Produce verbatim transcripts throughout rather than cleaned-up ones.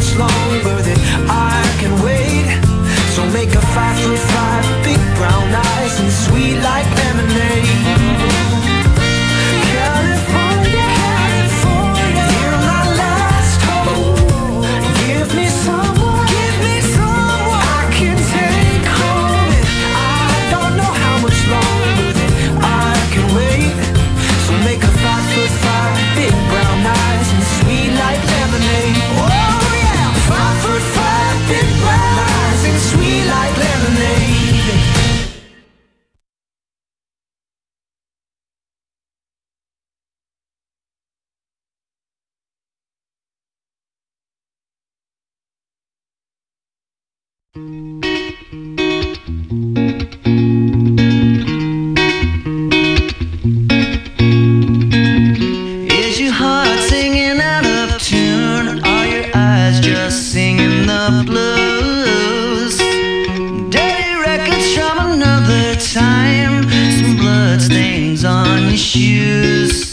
much longer that I can wait. So make a five foot five, big brown eyes and sweet like lemonade. California, California, you're my last hope. Give me someone, give me someone I can take home. And I don't know how much longer that I can wait. So make a five foot five, big brown eyes and sweet like lemonade. Oh yeah, five foot five, big brown eyes and sweet like lemonade. Is your heart singing out of tune? Are your eyes just singing the blues? Dirty records from another time, some blood stains on your shoes.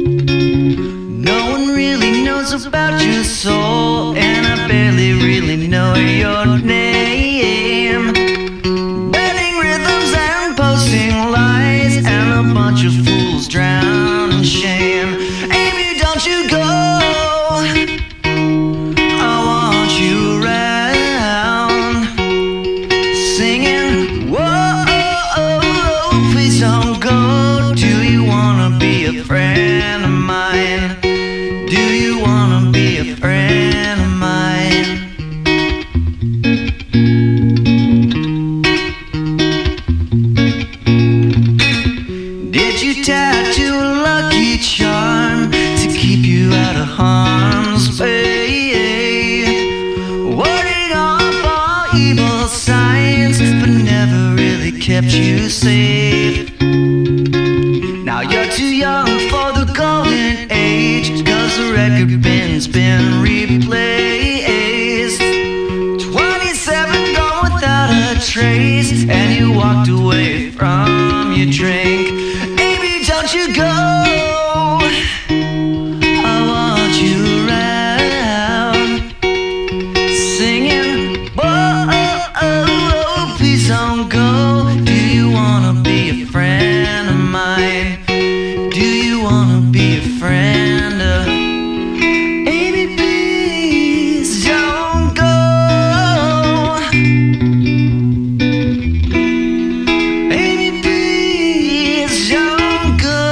No one really knows about your soul, and I barely really know your name. Bending rhythms and posting lies, and a bunch of fools drown in shame. Amy, don't you go, I want you around, singing, whoa, please don't go. Do you wanna be a friend of mine? Do you wanna be a friend of mine? Did you tattoo a lucky charm to keep you out of harm's way? Warding off all evil signs, but never really kept you safe. Now you're too young for the golden age, cause the record bin's been replaced. Twenty-seven gone without a trace, and you walked away from your drink. Amy, don't you go, I want you around, singing, whoa, please don't go. Do you wanna be a friend of mine? Do you wanna be a friend of Amy, please don't go. Amy, please don't go.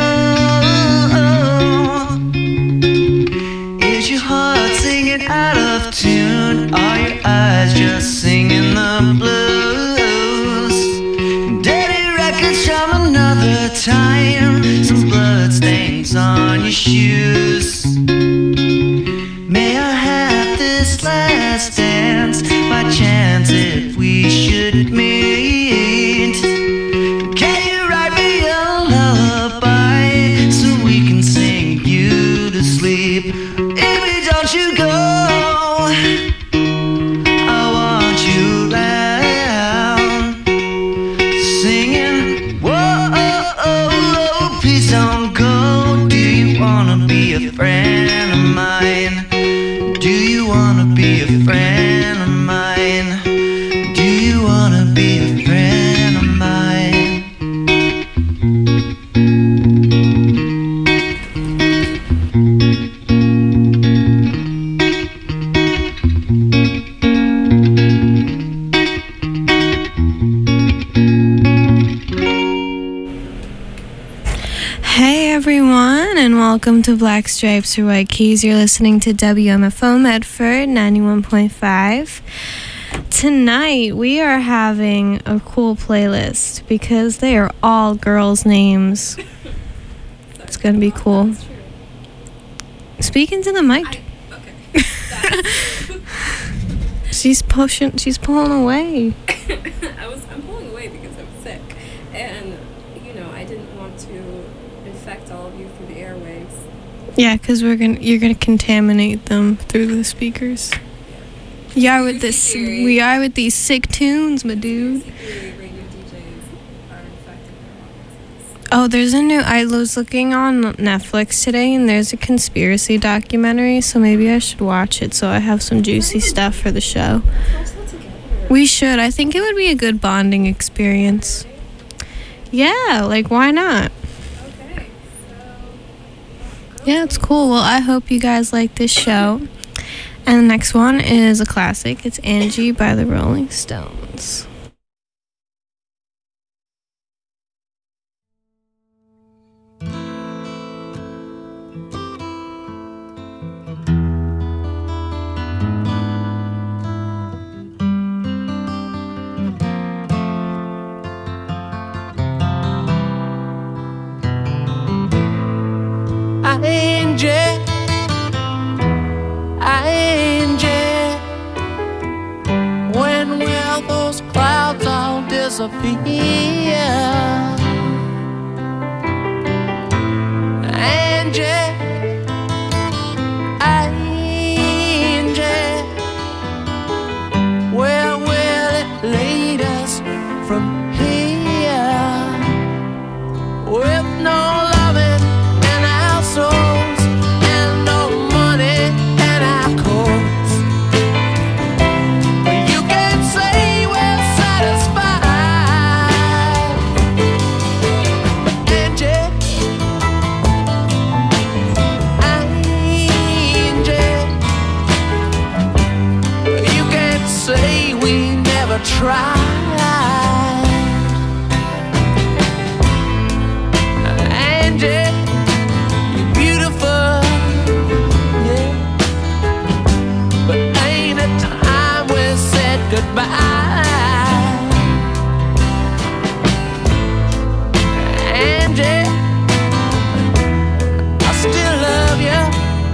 Is your heart singing out of tune? Are your eyes just singing the blues? Dirty records from another time, some blood stains on your shoes. May I have this last dance by chance if we should meet? Can you write me a lullaby so we can sing you to sleep? Amy, don't you go, I want you around, singing, whoa, please don't go. Do you wanna be a friend of mine? Do you wanna be a friend of mine? Do you wanna be a friend of mine? Hey everyone, and welcome to Black Stripes or White Keys. You're listening to W M F O Medford ninety-one point five. Tonight we are having a cool playlist because they are all girls' names. It's gonna be cool. Speaking to the mic. she's pushing. She's pulling away. I was. I'm pulling away because I'm sick, and you know I didn't want to infect all of you through the airwaves. Yeah, because we're gonna. You're gonna contaminate them through the speakers. Yeah, with this. We are with these sick tunes, my dude. Oh, there's a new. I was looking on Netflix today, and there's a conspiracy documentary. So maybe I should watch it, so I have some juicy stuff for the show. We should. I think it would be a good bonding experience. Yeah, like why not? Okay. Yeah, it's cool. Well, I hope you guys like this show. And the next one is a classic. It's Angie by the Rolling Stones. Angie, Angie, when will those clouds all disappear? Angie, Angie, where will it lead us from here? With no loving in our souls and no money in our coats, you can say we're satisfied. Angie, Angie, you can say we never tried. You're beautiful, yeah, but ain't it time we said goodbye? Angie, I still love you.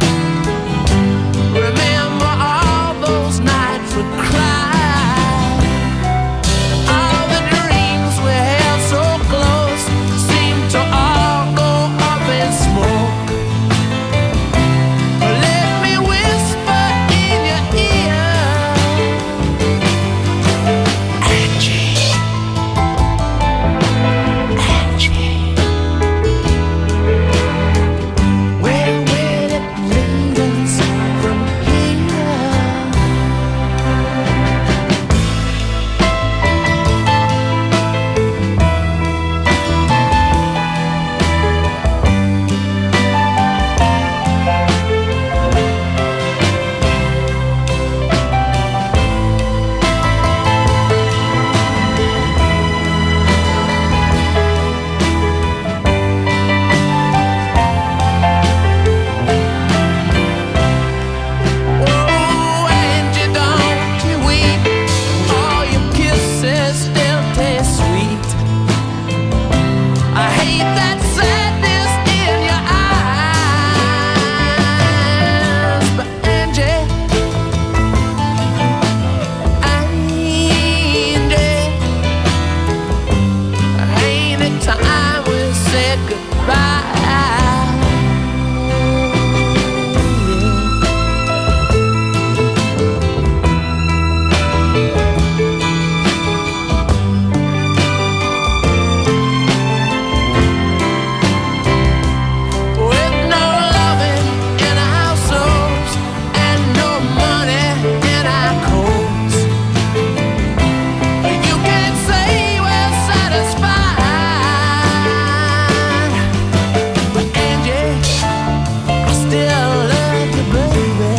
Remember all those nights we cried, all the dreams we held so close seemed to all go up in smoke. Let me whisper in your ear, Angie, Angie, where will it lead us from here? Oh, Angie, don't you weep. All your kisses still taste sweet. I hate that sadness in your eyes, but Angie, Angie, ain't it time we said goodbye? With no loving in our souls and no money in our coats, you can say we're satisfied. But Angie, I still love you, baby.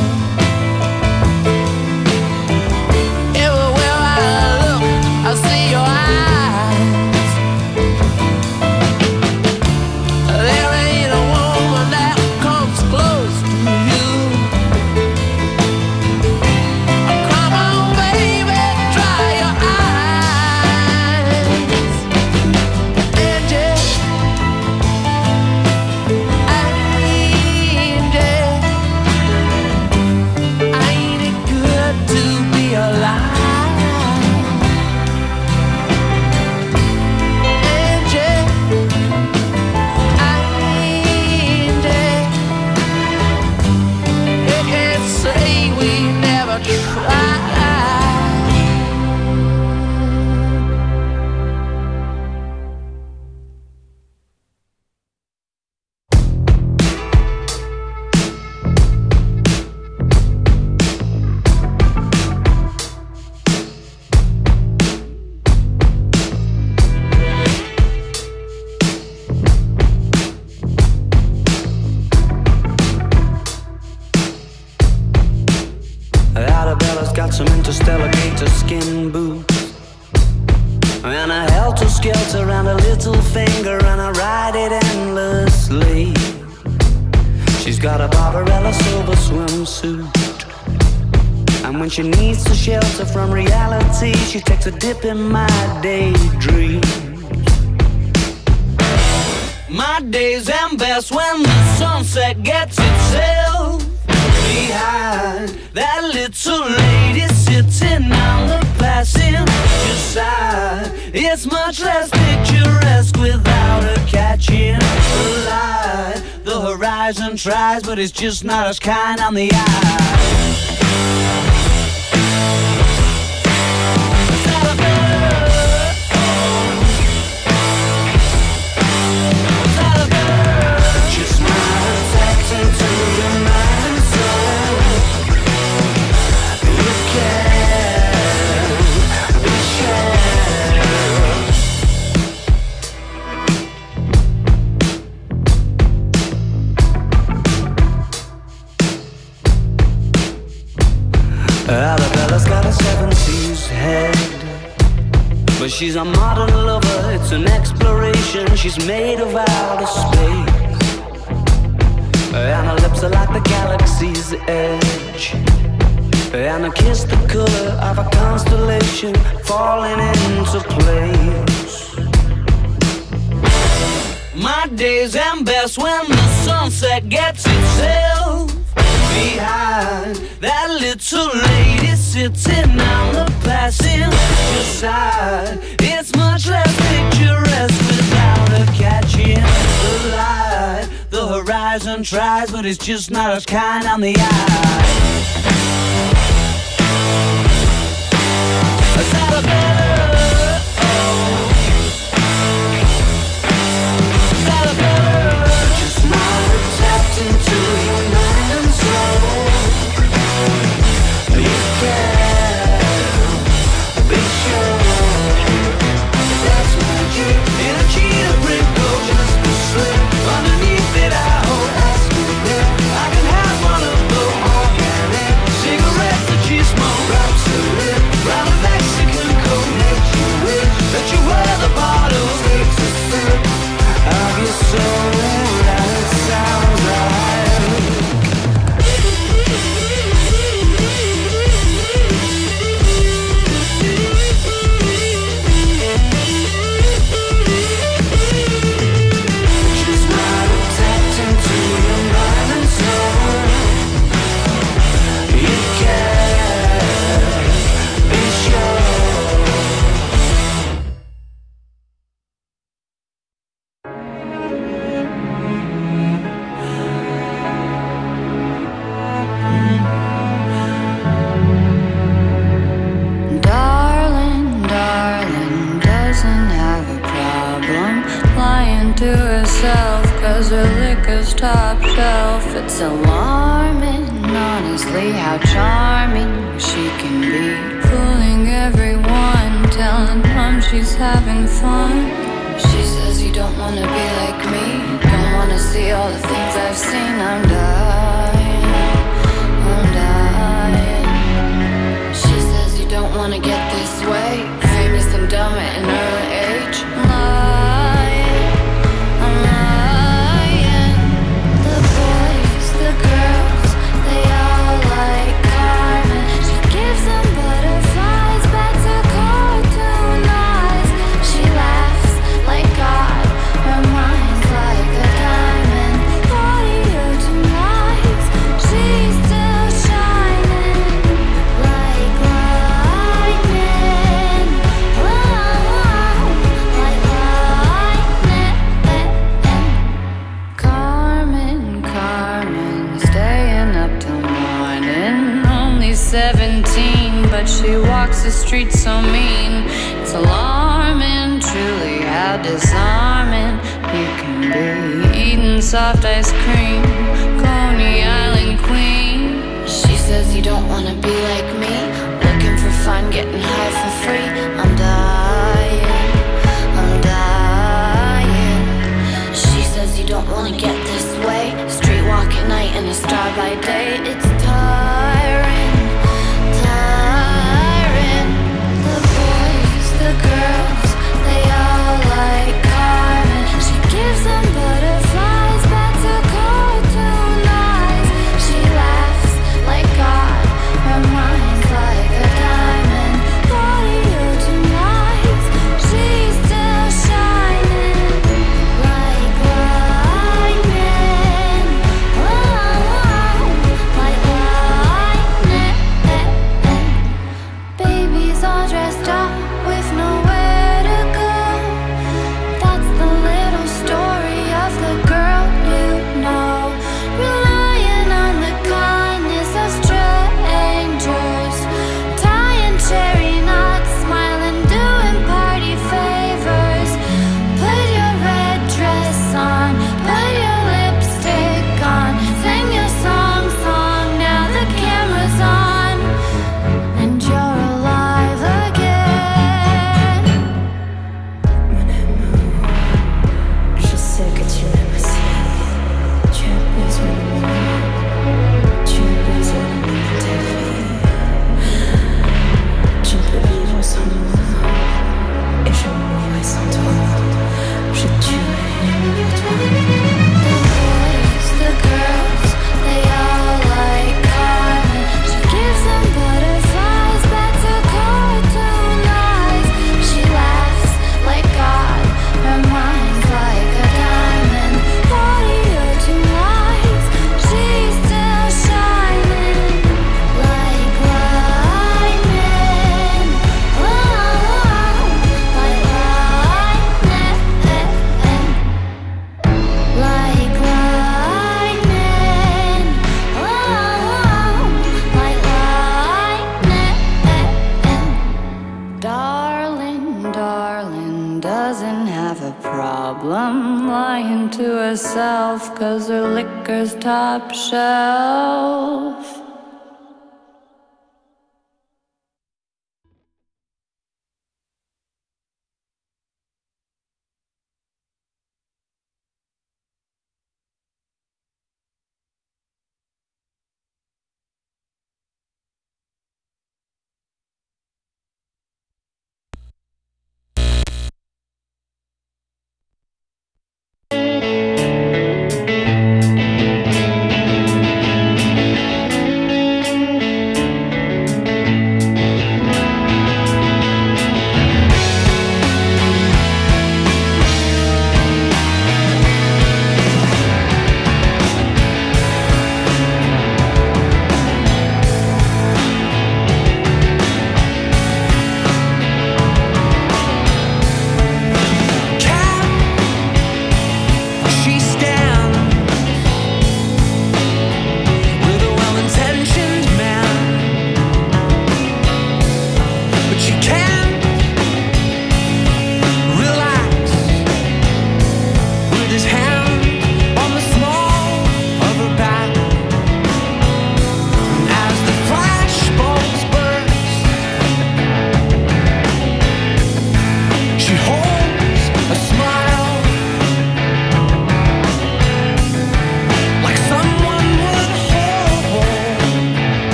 Everywhere I look, I see your eyes. There ain't a woman that comes close to you. Come on, baby, dry your eyes. Angie, Angie, ain't it good to be alive? Angie, Angie, you can't say we never tried. Arabella's got some interstellar gator skin boots and a helter-skelter around a little finger, and I ride it endlessly. She's got a Barbarella silver swimsuit, and when she needs to shelter from reality, she takes a dip in my daydream. My days end best when the sunset gets itself behind that little lady sitting on the passenger side. It's much less picturesque without her catching the light. The horizon tries, but it's just not as kind on the eye. Arabella's got a seventies head, but she's a modern lover, it's an exploration. She's made of outer space, and her lips are like the galaxy's edge, and her kiss the color of a constellation falling into place. My days end best when the sunset gets itself behind that little lady sitting on the passenger side. It's much less picturesque without her catching the light. The horizon tries, but it's just not as kind on the eye. Just not tapped into your mind and soul. You can be sure that's magic in a cheetah print coat, just a slip underneath it. I hope that's good. I can have one of those organic cigarettes that you smoke. Wraps a lip round a Mexican coat. Makes you wish that you were the bottle. Takes a sip of your soul, and it sounds right. Top shelf, it's alarming, honestly, how charming she can be. Fooling everyone, telling mom she's having fun. She says you don't wanna be like me, don't wanna see all the things I've seen. I'm dying, I'm dying. She says you don't wanna get this way, famous and dumb at an early age. Lying, I'm lying. The girls, they all like Carmen. She gives them butterflies, bats her cartoon eyes. She laughs like God, her mind's like a diamond. Body of two lights, she's still shining like lightning. Wow, like lightning. Carmen, Carmen, staying up till morning. Only seventeen, but she walks the streets so mean. It's alarming, truly how disarming you can be. Eating soft ice cream, Coney Island queen. She says you don't wanna be like me, looking for fun, getting high for free. I'm dying, I'm dying. She says you don't wanna get this way, street walk at night and a star by day. It's tiring, herself, 'cause her liquor's top shelf.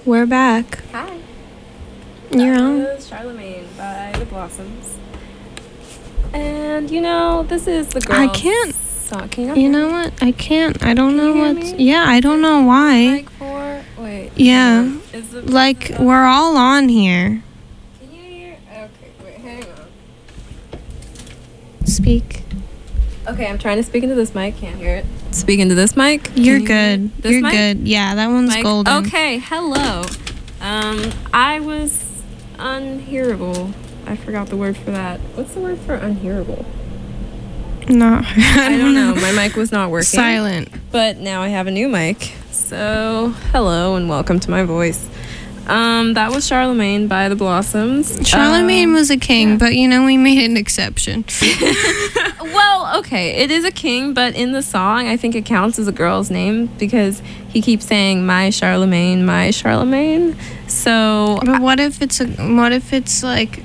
We're back. Hi. You're that on. was Charlemagne by The Blossoms. And, you know, this is the girls. I can't. Song. Can you not You hear know me? what? I can't. I don't Can know you hear what's. me? Yeah, I don't know why. Like four. Wait. Yeah. hang on. Is the, Like, is the- we're all on here. Can you hear? Okay, wait, hang on. Speak. Okay, I'm trying to speak into this mic. Can't hear it. Speak into this mic. Can You're you hear good. it? This You're mic? good. Yeah, that one's Mic? golden. Okay, hello. Um, I was unhearable. I forgot the word for that. What's the word for unhearable? Not. I don't know. My mic was not working. Silent. But now I have a new mic. So, hello and welcome to my voice. Um, that was Charlemagne by The Blossoms. Charlemagne Um, was a king, yeah. but you know, we made an exception. Well, okay, it is a king, but in the song, I think it counts as a girl's name because he keeps saying "my Charlemagne, my Charlemagne." So But what if it's a? What if it's like?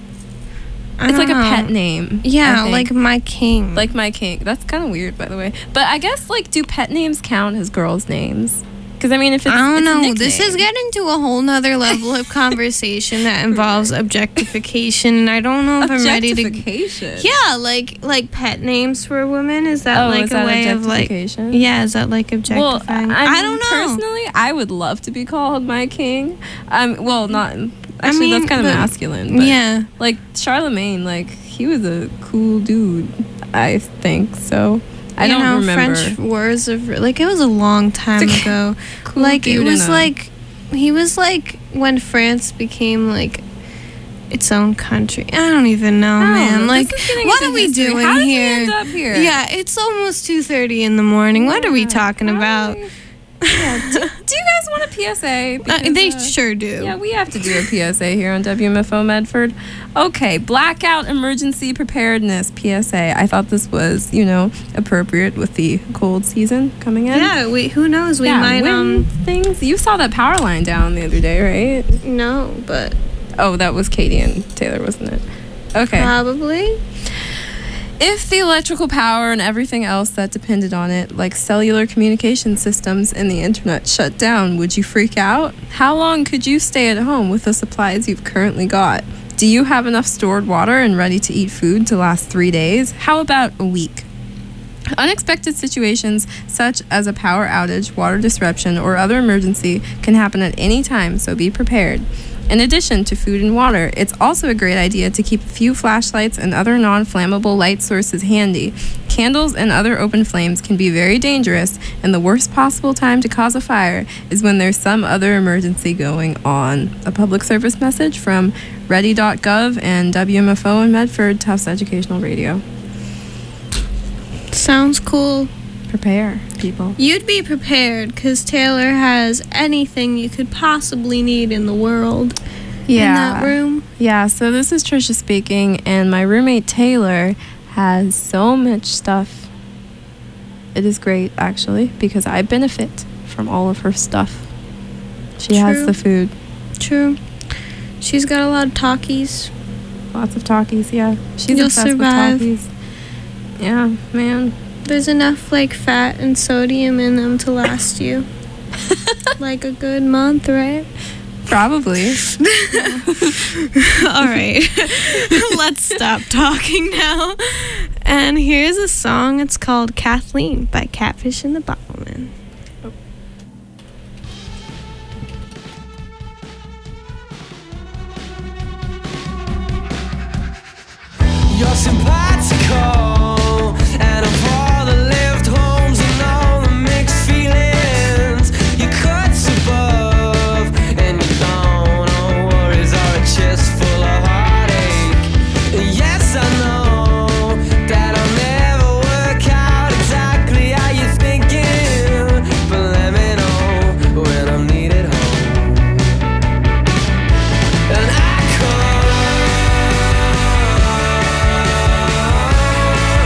I it's don't like a know. pet name. I Yeah, think. like my king. like my king. That's kind of weird, by the way. But I guess like, do pet names count as girls' names? Because I mean, if it's I don't it's a know. This is nickname. getting to a whole nother level of conversation that involves objectification, and I don't know if I'm ready to. Objectification. Yeah, like like pet names for women. Is that Oh, like is a that way of like? objectification? Yeah, is that like Well, objectifying? I, I, mean, don't know. Personally, I would love to be called my king. Um, well, not actually. mean, that's kind of but- masculine. But Yeah. like Charlemagne, like he was a cool dude. I think so. I you don't know, remember. French wars of like it was a long time It's a ago. cool Like it dude was in a- like he was like when France became like its own country. I don't even know, I don't man. know. Like This is getting what into are we history. doing How did we here? end up here? Yeah, it's almost two thirty in the morning. What are we Yeah, talking about? probably- Yeah. do, do you guys want a P S A? Uh, Because, they uh, sure do. Yeah, we have to do a P S A here on W M F O Medford. Okay, blackout emergency preparedness P S A. I thought this was, you know, appropriate with the cold season coming in. Yeah, we who knows? We Yeah, might wind um things. You saw that power line down the other day, right? no, but Oh, that was Katie and Taylor, wasn't it? Okay. probably. If the electrical power and everything else that depended on it, like cellular communication systems and the internet, shut down, would you freak out? How long could you stay at home with the supplies you've currently got? Do you have enough stored water and ready-to-eat food to last three days? How about a week? Unexpected situations such as a power outage, water disruption, or other emergency can happen at any time, so be prepared. In addition to food and water, it's also a great idea to keep a few flashlights and other non-flammable light sources handy. Candles and other open flames can be very dangerous, and the worst possible time to cause a fire is when there's some other emergency going on. A public service message from ready dot gov and W M F O in Medford, Tufts Educational Radio. Sounds cool. Prepare, people. You'd be prepared because Taylor has anything you could possibly need in the world in that room. Yeah, so this is Trisha speaking, and my roommate Taylor has so much stuff. It is great, actually, because I benefit from all of her stuff. She has True. the food. True. She's got a lot of talkies. Lots of talkies, yeah. She's You'll obsessed survive. with talkies. Yeah, man. There's enough like fat and sodium in them to last you like a good month, right? Probably. All right. Let's stop talking now. And here's a song. It's called Kathleen by Catfish and the Bottlemen. You're simpatico, and of all the left homes and all the mixed feelings, you cut above, and you don't know worries or a chest full of heartache. Yes, I know that I'll never work out exactly how you're thinking, but let me know when I'm needed home. And I come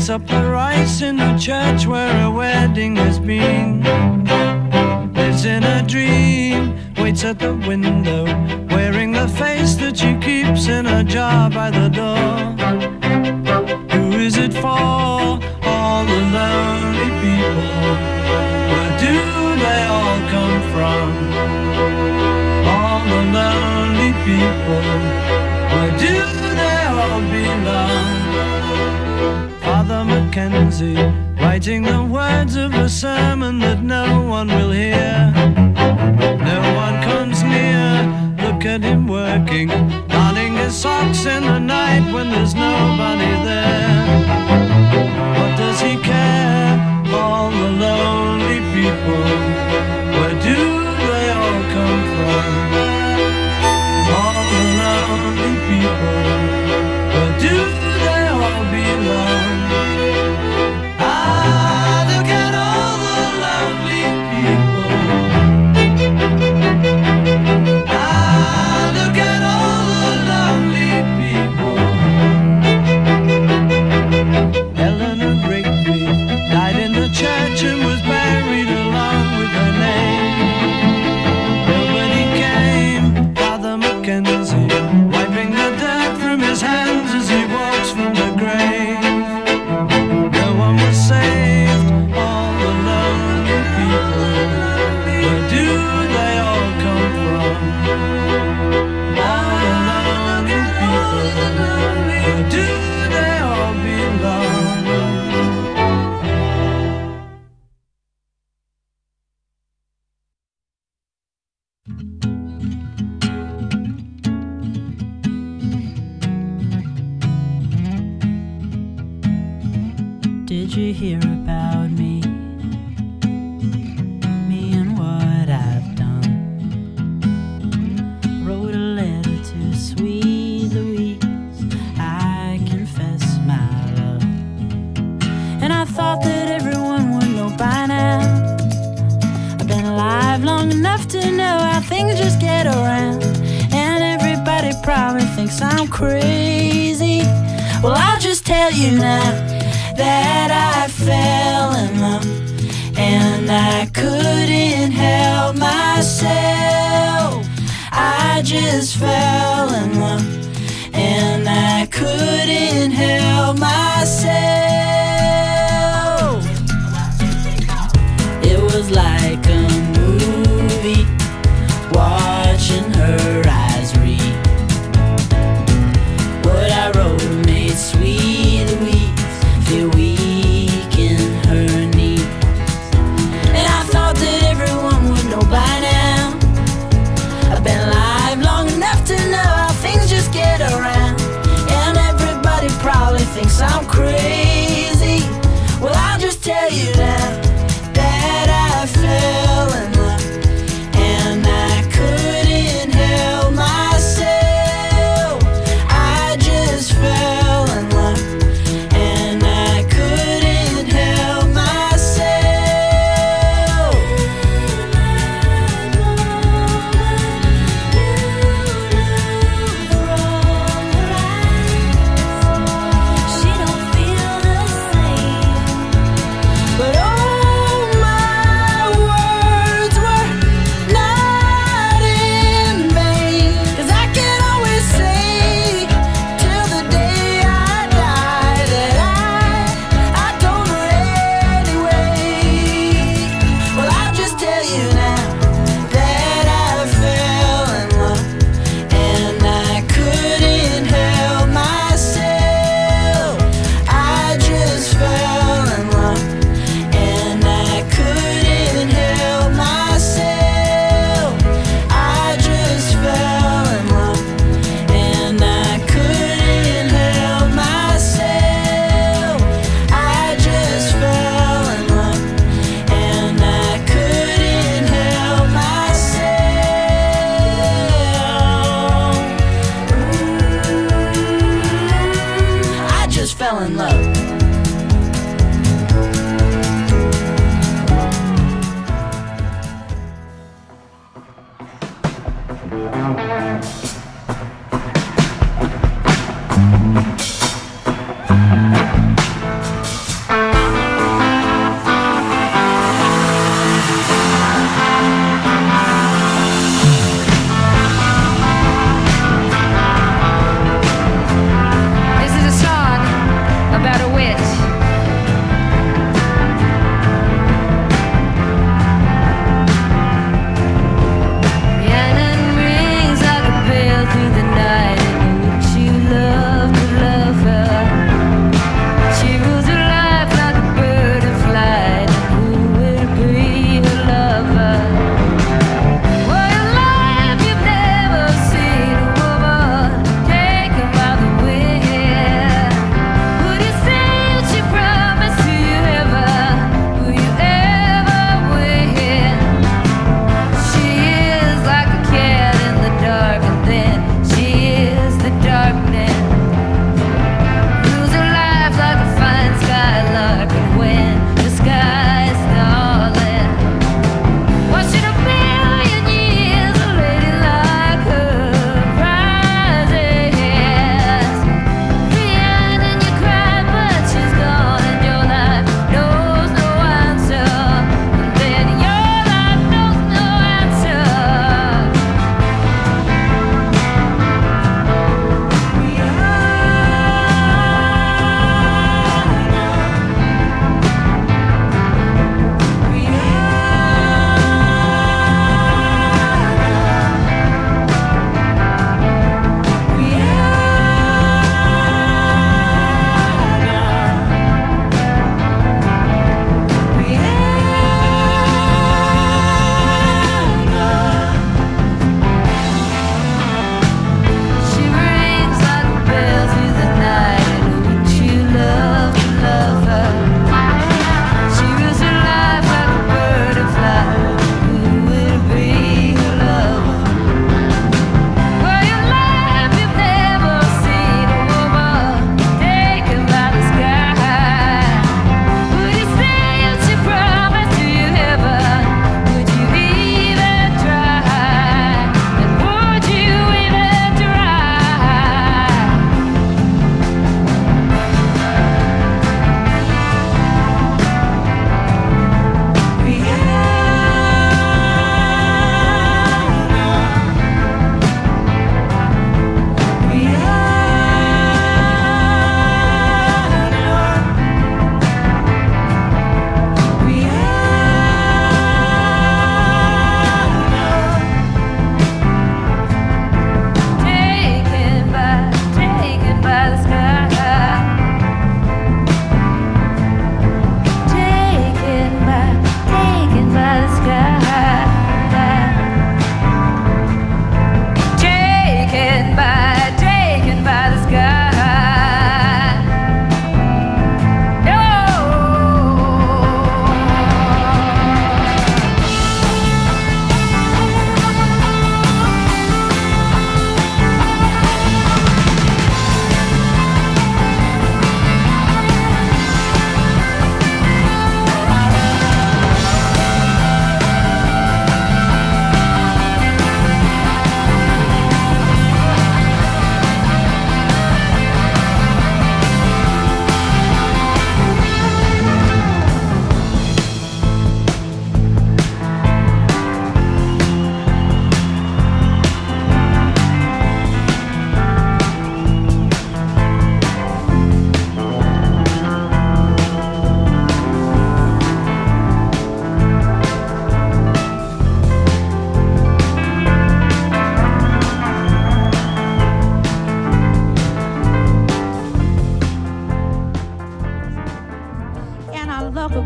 Picks up the rice in the church where a wedding has been. Lives in a dream, waits at the window, wearing the face that she keeps in a jar by the door. Who is it for? All the lonely people. Where do they all come from? All the lonely people. Where do they all belong? Father Mackenzie, writing the words of a sermon that no one will hear. No one comes near. Look at him working, darning his socks in the night when there's nobody there. What does he care? All the lonely people. Where do they all come from? All the lonely people. Where do they all belong? Ah, look at all the lonely people. Ah, look at all the lonely people. Eleanor Rigby died in the church and was buried along with her name. Nobody came. Father Mackenzie, wiping the dirt from his hands as he walks from the grave. No one was saved. All the lonely people. Where do they all come from? All the lonely people. Where do they all belong? Did you hear about me? Me and what I've done. Wrote a letter to sweet Louise. I confess my love. And I thought that everyone would know by now. I've been alive long enough to know how things just get around. And everybody probably thinks I'm crazy. Well, I'll just tell you now that I fell in love, and I couldn't help myself. I just fell in love, and I couldn't help myself. It was like a movie, watching her eyes read. What I wrote made sweet Louise feel weak in her knees. And I thought that everyone would know by now. I've been alive long enough to know how things just get around. And everybody probably thinks I'm crazy. Well, I'll just tell you now that I fell in love, and I couldn't help myself. I just fell in love, and I couldn't help myself. She don't feel the same. But all my words were not in vain. 'Cause I can always say till the day I die that I, I told her anyway. Well, I'll just tell you now that I fell in love, and I couldn't help myself. I just fell in love, and I couldn't help myself. I just fell in love, and I couldn't help myself. I just fell in love, and I couldn't help myself. I just fell in love.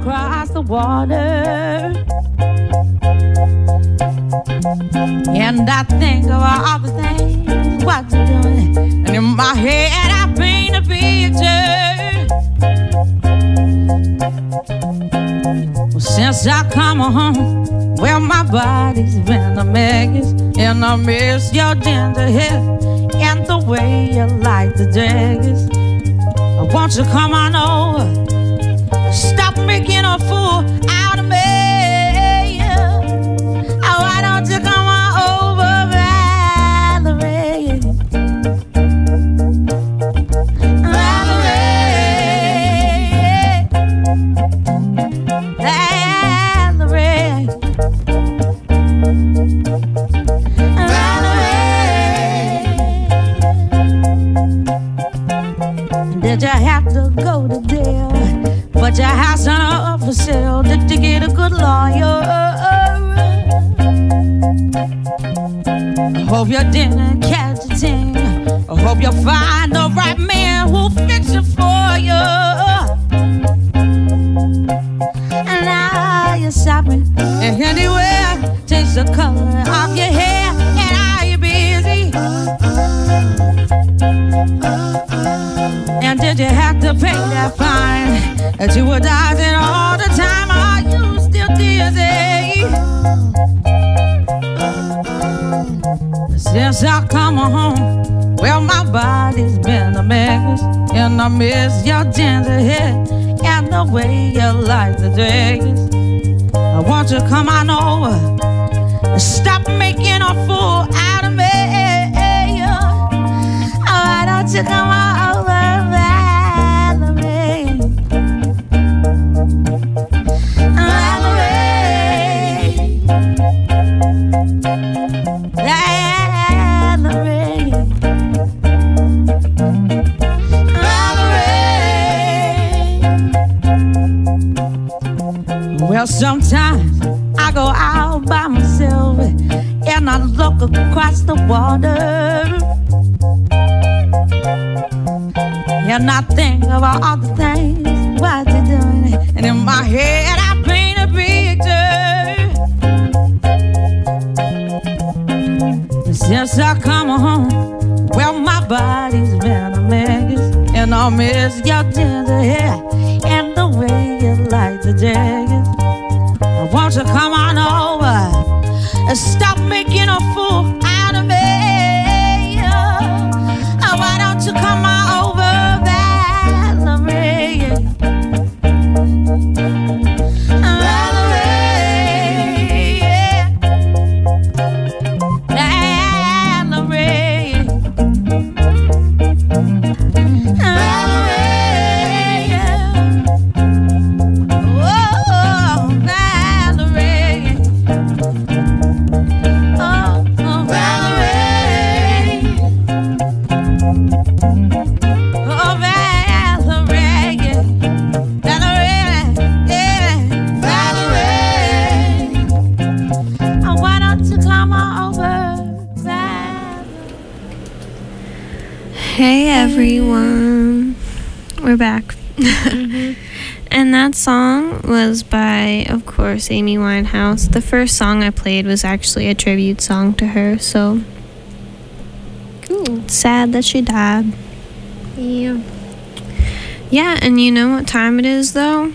across the water. And I think of all the things what you're doing. And in my head I paint a picture. Well, since I come home, well, my body's been a mess. And I miss your ginger hair and the way you like the dress. Won't you come on over? Stop making a fool out of me. Oh, why don't you come on over, Valerie? Valerie, Valerie, Valerie. Did you have to go to jail? But your house on up for sale. Did you get a good lawyer? I hope you didn't catch a thing. I hope you find the right man who'll fix it for you. And now you're shopping and anywhere, change the color of your hair. And are you busy? And did you have to pay that fine that you were dodging all the time? Are you still dizzy? Since I come home, well, my body's been a mess. And I miss your ginger hair and the way you like the dress. I want you to come on over and stop making a fool out of me. Oh, why don't you come on over, Valerie? Valerie, Valerie, Valerie. Well, sometimes I go out by myself and I look across the water. And I think about all the things what you're doing. And in my head I paint a picture. Since I come home, well, my body's been a mess. And I miss your ginger hair and the way you like the dress. I want you to come on over and stop making a fool out of me. Oh, why don't you come on over, Valerie? Valerie, Valerie, oh, Valerie, oh, oh, Valerie, oh, Valerie, Valerie, yeah, Valerie. Oh, why don't you come on over, Valerie? Hey everyone, we're back. And that song was by, of course, Amy Winehouse. The first song I played was actually a tribute song to her, so Cool. sad that she died. Yeah. Yeah, and you know what time it is, though?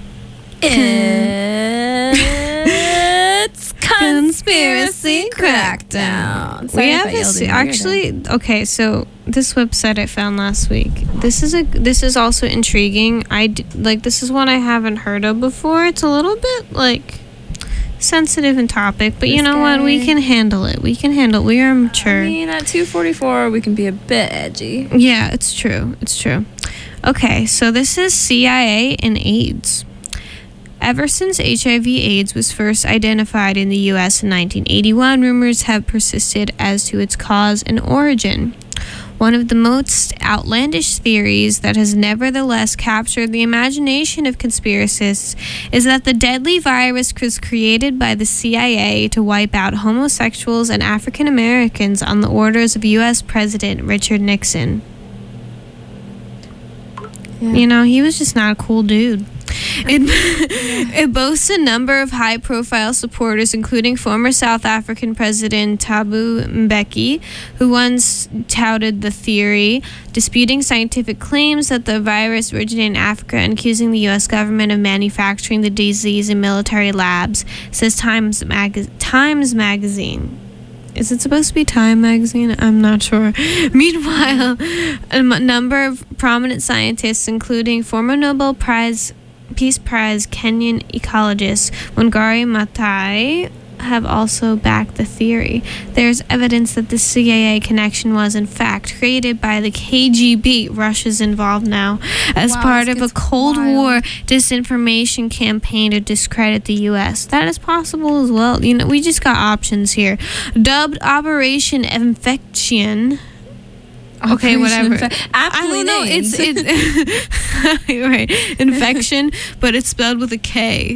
It's Conspiracy Crackdown. Sorry we if have I yelled this in your ear actually. Okay, so this website I found last week. This is a. This is also intriguing. I d- like. This is one I haven't heard of before. It's a little bit like sensitive in topic, but you This know what? We guy- can handle it. We can handle. We are mature. I mean, at two forty-four, we can be a bit edgy. Yeah, it's true. It's true. Okay, so this is C I A and AIDS. Ever since H I V AIDS was first identified in the U S in nineteen eighty-one, rumors have persisted as to its cause and origin. One of the most outlandish theories that has nevertheless captured the imagination of conspiracists is that the deadly virus was created by the C I A to wipe out homosexuals and African Americans on the orders of U S President Richard Nixon. Yeah. You know, he was just not a cool dude. It, it boasts a number of high-profile supporters, including former South African President Thabo Mbeki, who once touted the theory, disputing scientific claims that the virus originated in Africa and accusing the U S government of manufacturing the disease in military labs, says Times, Mag- Times Magazine. Is it supposed to be Time Magazine? I'm not sure. Meanwhile, a m- number of prominent scientists, including former Nobel Prize Peace Prize Kenyan ecologist Wangari Maathai, have also backed the theory. There's evidence that the C I A connection was, in fact, created by the K G B. Russia's involved now as Wow, part this of a gets Cold wild. War disinformation campaign to discredit the U S. That is possible as well. You know, we just got options here. Dubbed Operation Infection. Okay, Operation whatever. Infe- I aptly don't know. named. It's it's right. Infection, but it's spelled with a K.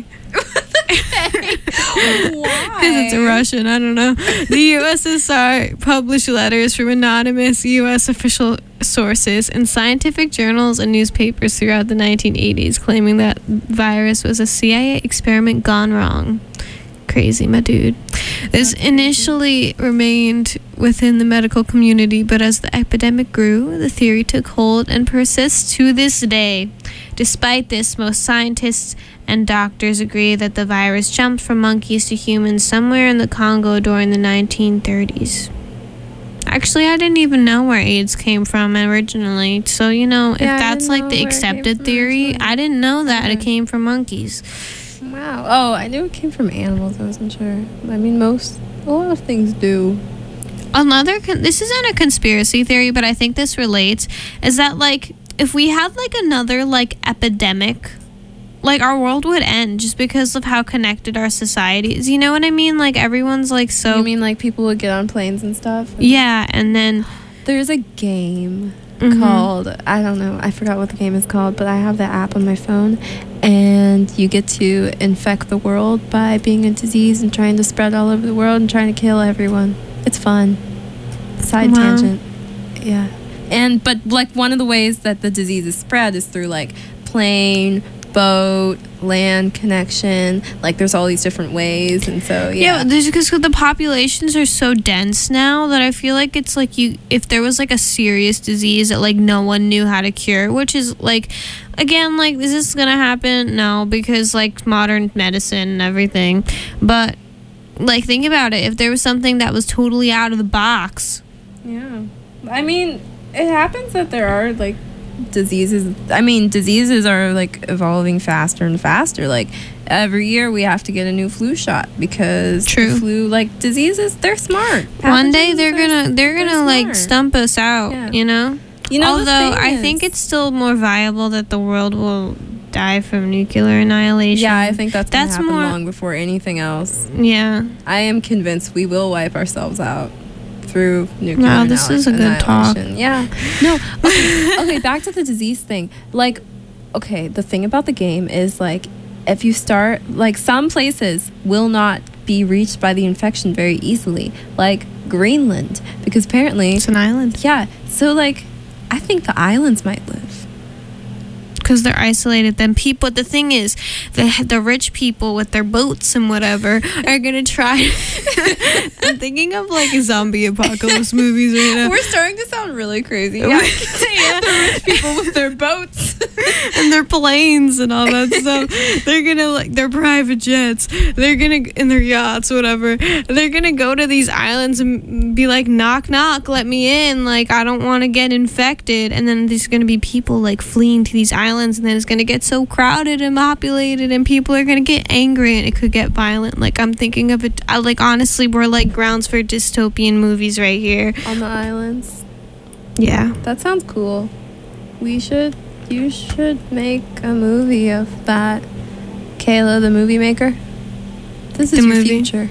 Why? Because it's a Russian. I don't know. The U S S R published letters from anonymous U S official sources in scientific journals and newspapers throughout the nineteen eighties, claiming that virus was a C I A experiment gone wrong. Crazy, my dude. This initially remained within the medical community, but as the epidemic grew, the theory took hold and persists to this day. Despite this, most scientists and doctors agree that the virus jumped from monkeys to humans somewhere in the Congo during the nineteen thirties. Actually, I didn't even know where AIDS came from originally. So, you know, if Yeah, I that's didn't like know the where it came accepted from theory, originally. I didn't know that it Yeah. came from monkeys. Wow. Oh, I knew it came from animals. I wasn't sure. I mean, most, a lot of things do. Another con- this isn't a conspiracy theory, but I think this relates, is that like if we had like another like epidemic, like our world would end just because of how connected our society is. You know what I mean? Like everyone's like so You mean like people would get on planes and stuff? yeah, and then There's a game Mhm. called, I don't know, I forgot what the game is called, but I have the app on my phone, and you get to infect the world by being a disease and trying to spread all over the world and trying to kill everyone. It's fun. Side Wow. tangent. Yeah. And, but like one of the ways that the disease is spread is through like plane, boat, land connection. Like there's all these different ways, and so yeah, yeah. there's because the populations are so dense now that I feel like it's like you if there was like a serious disease that like no one knew how to cure, which is like again like is this gonna happen? No, because like modern medicine and everything. But like think about it, if there was something that was totally out of the box. Yeah. I mean, it happens that there are like diseases. I mean, diseases are like evolving faster and faster. Like every year we have to get a new flu shot because True. the flu like diseases, they're smart. One day Pathogens they're are- gonna they're gonna like smart. stump us out, Yeah. you know? You know, the although thing I is- think it's still more viable that the world will die from nuclear annihilation. Yeah, I think that's, That's gonna happen more- long before anything else. Yeah. I am convinced we will wipe ourselves out through nuclear Wow, this is a good talk. annihilation. Yeah. No. Okay, okay, back to the disease thing. Like, okay, the thing about the game is like if you start like some places will not be reached by the infection very easily, like Greenland, because apparently It's an island. yeah. So like I think the islands might live. Because they're isolated. Then people, the thing is, the the rich people with their boats and whatever are gonna try. I'm thinking of like zombie apocalypse movies right now. We're starting to sound really crazy. Yeah. Yeah. The rich people with their boats. And their planes and all that stuff. They're gonna like their private jets. They're gonna in their yachts, whatever. They're gonna go to these islands and be like, knock knock, let me in. Like I don't want to get infected. And then there's gonna be people like fleeing to these islands, and then it's gonna get so crowded and populated, and people are gonna get angry, and it could get violent. Like I'm thinking of it. I, like honestly, we're like grounds for dystopian movies right here. On the islands. Yeah. That sounds cool. We should, you should make a movie of that. Kayla, the movie maker. This is The your movie? future.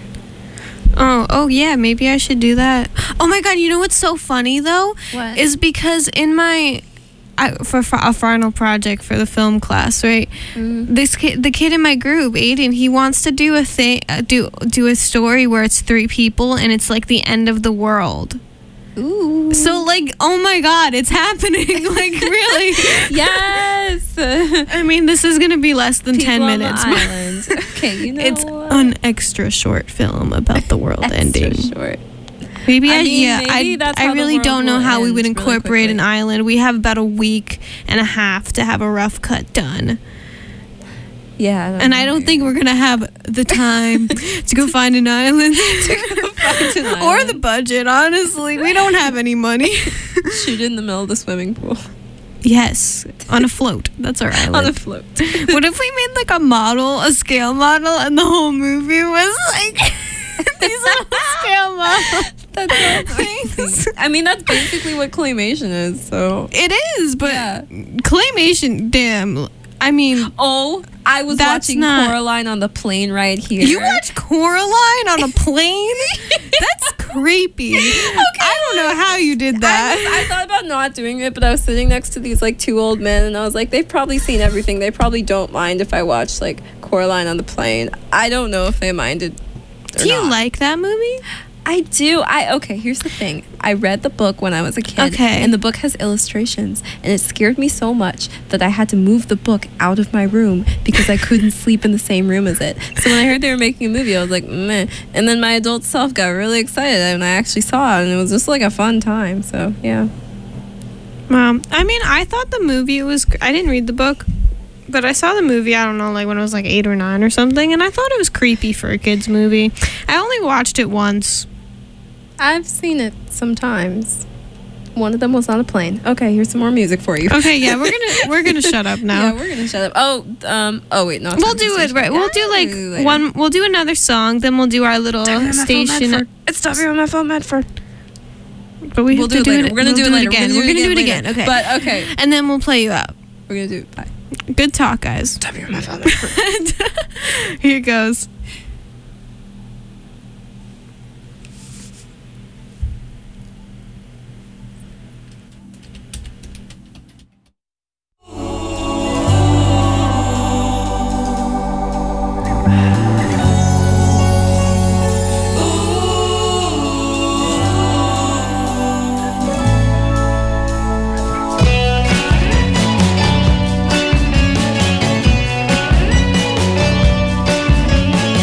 Oh, oh yeah, maybe I should do that. Oh my god, you know what's so funny though? What? Is because in my I, for, for a final project for the film class, right? Mm. This kid, the kid in my group, Aiden, he wants to do a thing, uh, do do a story where it's three people and it's like the end of the world. Ooh. So like, oh my god, it's happening! Like really? Yes. I mean, this is gonna be less than ten People on the minutes. island. Okay, you know It's what? an extra short film about the world Extra ending. short. Maybe I, I mean, yeah, maybe I, that's I how the really world don't know will how we would end really incorporate an quickly. island. We have about a week and a half to have a rough cut done. Yeah. I don't And know. I don't think we're going to have the time to go find an island. Find an Or island. the budget, honestly. We don't have any money. Shoot it in the middle of the swimming pool. Yes, on a float. That's our island. On a float. What if we made like a model, a scale model, and the whole movie was like these little scale models? That's so amazing. I mean, that's basically what claymation is, so. It is, but Yeah. claymation, damn. I mean, Oh, I was That's watching not- Coraline on the plane right here. you watch Coraline on a plane? That's creepy. I don't know how you did I, that. was, I thought about not doing it, but I was sitting next to these like two old men, and I was like, they've probably seen everything. They probably don't mind if I watch like Coraline on the plane. I don't know if they minded. Or Do you not. like that movie? I do. I okay. Here's the thing. I read the book when I was a kid, Okay. and the book has illustrations, and it scared me so much that I had to move the book out of my room because I couldn't sleep in the same room as it. So when I heard they were making a movie, I was like, meh. And then my adult self got really excited, and I actually saw it, and it was just like a fun time. So yeah. Um, I mean, I thought the movie was. I didn't read the book, but I saw the movie. I don't know, like when I was like eight or nine or something, and I thought it was creepy for a kids movie. I only watched it once. I've seen it sometimes. One of them was on a plane. Okay, here's some more music for you. Okay, yeah, we're gonna we're gonna shut up now. Yeah, we're gonna shut up. Oh, um, oh wait, no. it's We'll not do the it station. right. We'll do Yeah, like we'll do it later. one. We'll do another song. Then we'll do our little station. It's W M F O Medford. But we We'll have do to it do later. it. We're gonna we'll do it later. again. We're gonna do it again. later. Okay. But okay, And then we'll play you out. we're gonna do it. Bye. Good talk, guys. W M F O Medford. Here goes. Thank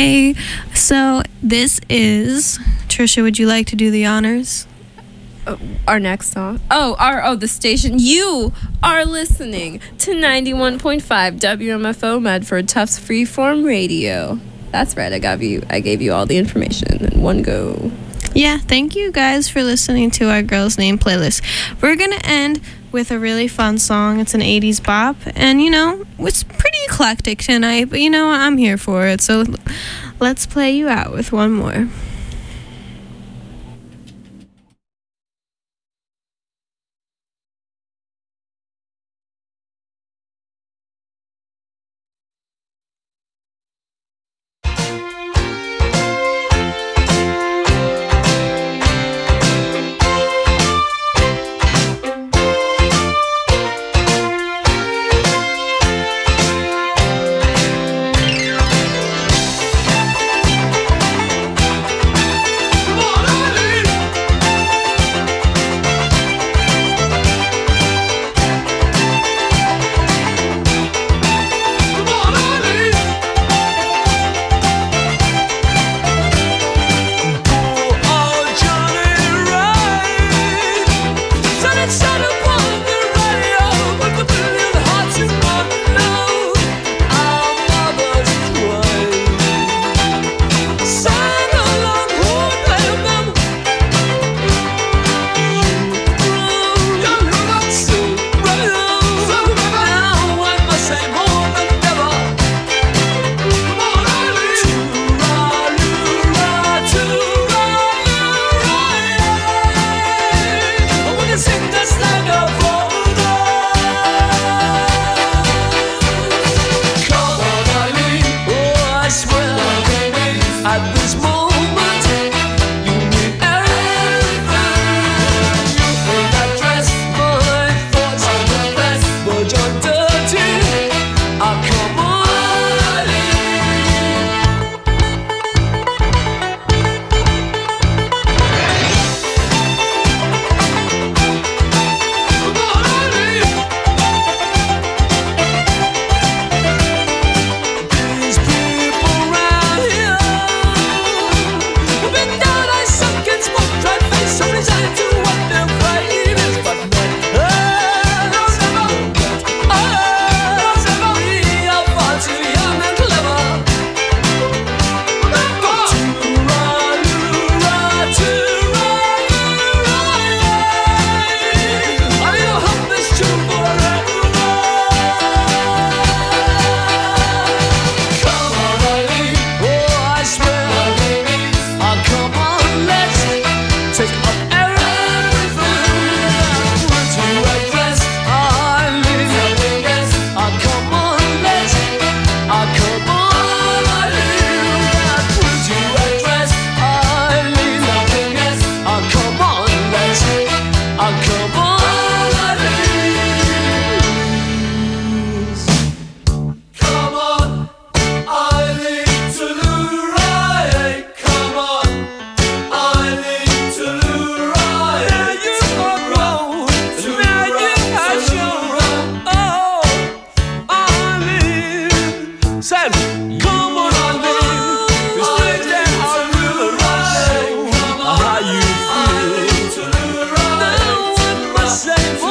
Hey, so this is Trisha. Would you like to do the honors? Uh, our next song. Oh, our oh the station. You are listening to ninety-one point five W M F O Medford Tufts Freeform Radio. That's right. I gave you. I gave you all the information in one go. Yeah, thank you guys for listening to our Girls Name playlist. We're gonna end with a really fun song. It's an eighties bop, and you know, it's pretty eclectic tonight, but you know, I'm here for it. So let's play you out with one more. It's